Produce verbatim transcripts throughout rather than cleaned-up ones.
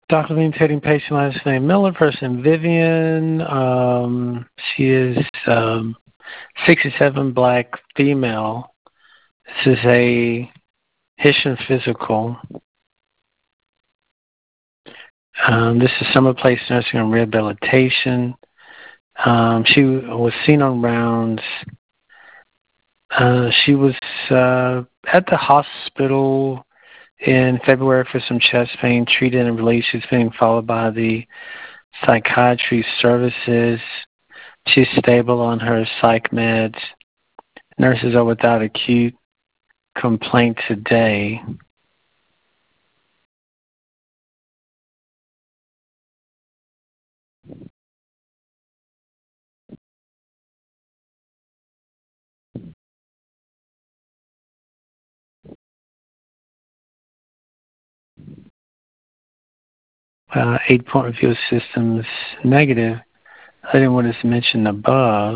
Documenting patient last name Miller, person Vivian. Um, she is um, sixty-seven, black, female. This is a Hisham physical. Um, this is Summer Place Nursing and Rehabilitation. Um, she was seen on rounds. Uh, she was uh, at the hospital in February for some chest pain, treated and released. She's being followed by the psychiatry services. She's stable on her psych meds. Nurses are without acute complaint today. Uh, eight-point review systems negative. Other than what is mentioned above.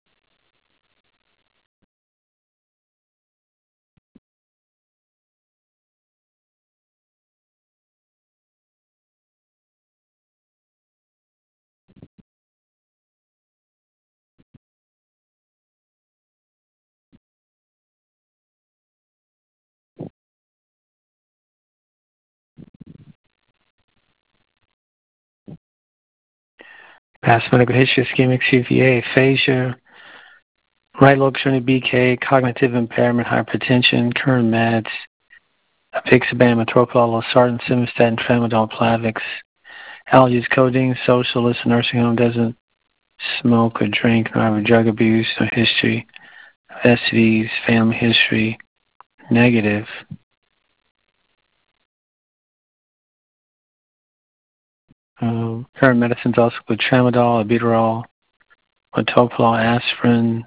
Past medical history, ischemic C V A, aphasia, right lobe extremity B K, cognitive impairment, hypertension, current meds, apixaban, metoprolol, losartan, simvastatin, tramadol, Plavix, allergies, codeine, socialist, nursing home, doesn't smoke or drink, no have drug abuse, no history, S T Ds, family history, negative. Um, current medicines also include tramadol, albuterol, metoprolol, aspirin,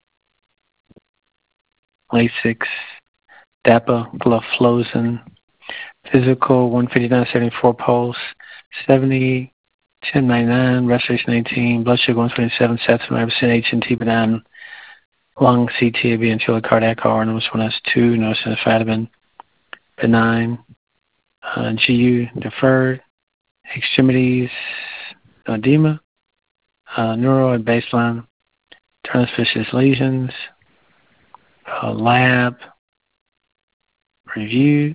Lasix, dapagliflozin, physical one fifty-nine seventy-four pulse, seventy, ten ninety-nine, respiration eighteen, blood sugar one twenty-seven, seventy-five percent H N T benign, lung C T A B and cardiac R, numbers one S two, no vitamin benign, uh, G U deferred, extremities edema, uh, neuro at baseline, transvicious lesions, uh, lab review.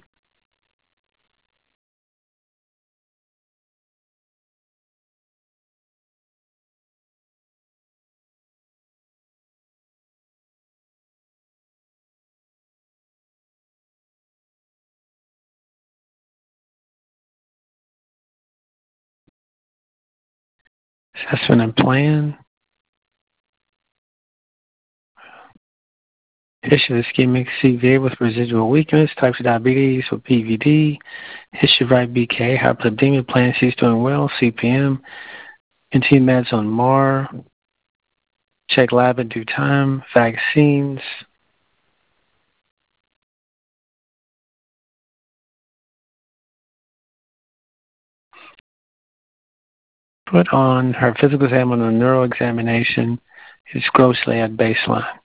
Assessment and plan. History of ischemic C V A with residual weakness, types of diabetes with P V D, history of right B K, hyperlipidemia, plan she's doing well, C P M, continue meds on M A R, check lab in due time, vaccines. Put on her physical exam on a neuro examination is grossly at baseline.